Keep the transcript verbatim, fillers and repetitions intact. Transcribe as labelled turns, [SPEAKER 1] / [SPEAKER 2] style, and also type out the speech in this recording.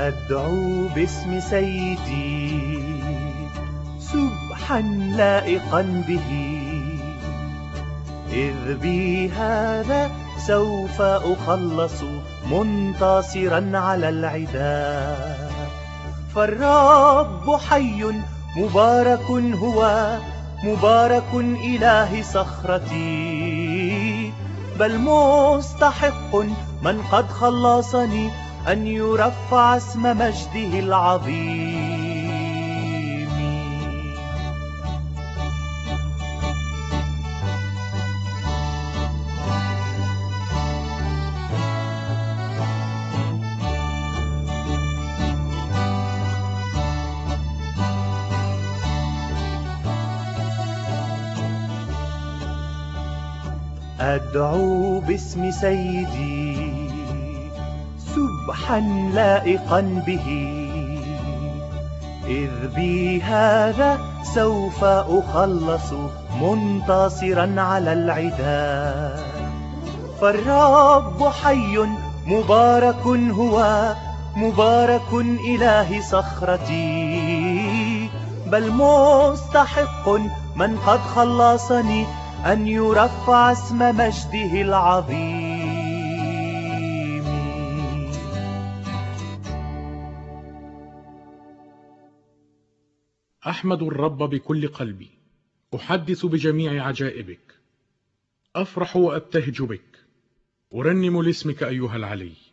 [SPEAKER 1] أدعو باسم سيدي سبحا لائقا به، إذ بي هذا سوف أخلص منتصرا على العداء. فالرب حي مبارك هو، مبارك إله صخرتي، بل مستحق من قد خلصني أن يرفع اسم مجده العظيم. أدعو باسم سيدي سبحا لائقا به، إذ بي هذا سوف أخلص منتصرا على العداء. فالرب حي مبارك هو، مبارك إله صخرتي، بل مستحق من قد خلصني أن يرفع اسم مجده العظيم.
[SPEAKER 2] أحمد الرب بكل قلبي، أحدث بجميع عجائبك، أفرح وأبتهج بك، أرنم لاسمك أيها العلي.